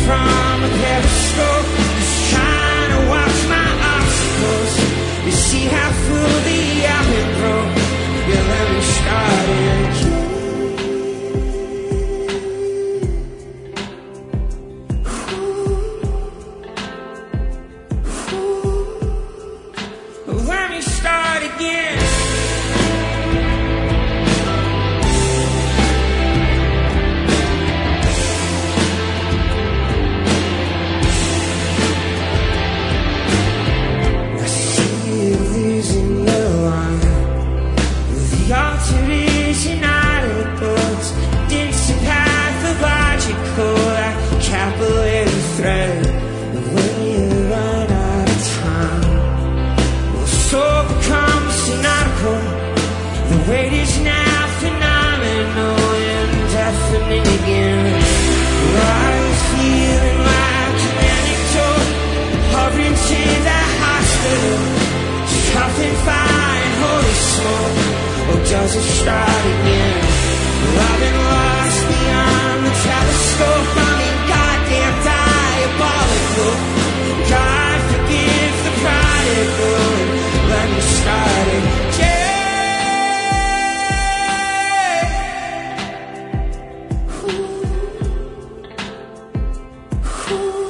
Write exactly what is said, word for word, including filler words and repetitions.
from a periscope, just trying to watch my obstacles. You see how full the I've been broke. Yeah, let me start again. Let me start again. I see you losing your line. The altar is united, but dense pathological, like capillary thread. When you run out of time, so becomes synodical. The weight is now phenomenal, indefinite again. I was feeling like an anecdote, hovering to the hospital. Tough and fine, holy smoke. Or does it start again? I've been lost beyond the telescope. I mean, goddamn diabolical. God forgive the prodigal. Let me start again. Ooh. Ooh.